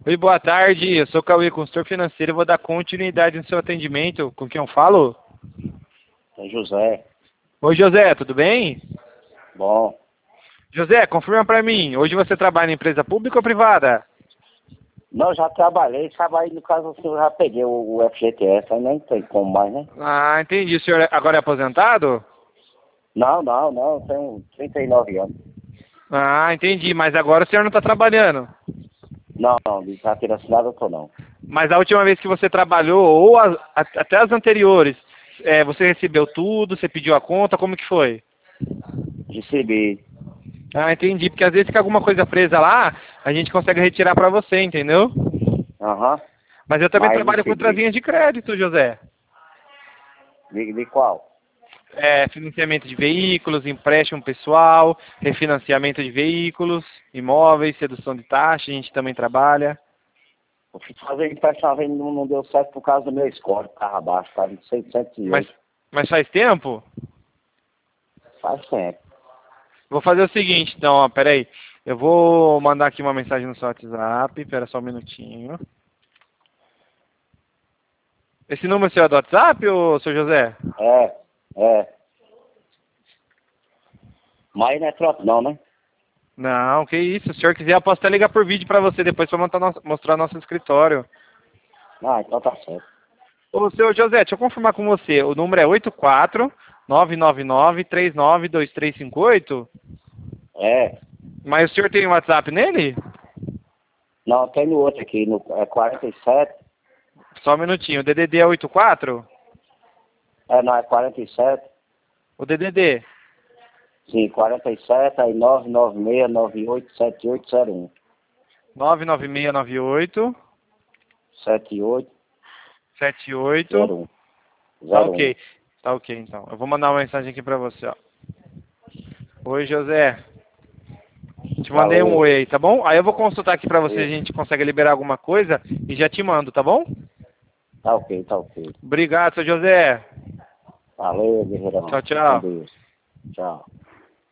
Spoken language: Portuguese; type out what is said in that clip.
Oi, boa tarde. Eu sou o Cauê, consultor financeiro. Eu vou dar continuidade no seu atendimento. Com quem eu falo? É José. Oi, José, tudo bem? Bom. José, confirma pra mim. Hoje você trabalha em empresa pública ou privada? Não, já trabalhei no caso assim, eu já peguei o FGTS, aí nem tem como mais, né? Ah, entendi. O senhor agora é aposentado? Não, eu tenho 39 anos. Ah, entendi. Mas agora o senhor não está trabalhando. Não, de carteira assinada eu tô não. Mas a última vez que você trabalhou, ou até as anteriores, você recebeu tudo, você pediu a conta, como que foi? Recebi. Ah, entendi. Porque às vezes fica alguma coisa presa lá, a gente consegue retirar pra você, entendeu? Aham. Mas eu também Mas trabalho com outras recebi. linhas de crédito, José. De qual? Financiamento de veículos, empréstimo pessoal, refinanciamento de veículos, imóveis, redução de taxa, a gente também trabalha. Eu fui fazer empréstimo uma vez, não deu certo por causa do meu score, tava abaixo, tava de Mas, 608. mas faz tempo? Faz tempo. Vou fazer o seguinte, então, ó, peraí. Eu vou mandar aqui uma mensagem no seu WhatsApp, pera só um minutinho. Esse número seu é do WhatsApp, ô, seu José? É. Mas não é troco não, né? Não, que isso. Se o senhor quiser, eu posso até ligar por vídeo pra você depois pra mostrar nosso escritório. Ah, então tá certo. Ô, seu José, deixa eu confirmar com você. O número é 84 999 392358. É. Mas o senhor tem WhatsApp nele? Não, tem no outro aqui, no 47. Só um minutinho. O DDD é 84? Não, é 47. O DDD. Sim, 47, aí 996987801. 99698 7801. 78. 01. Tá 01. ok. Tá ok, então. Eu vou mandar uma mensagem aqui pra você, ó. Oi, José. Te mandei um Valeu. oi aí, tá bom? Aí eu vou consultar aqui pra você se a Isso. gente consegue liberar alguma coisa e já te mando, tá bom? Tá ok. Obrigado, seu José. Valeu, guerreirão. Tchau, Fica com tchau. Deus. Tchau.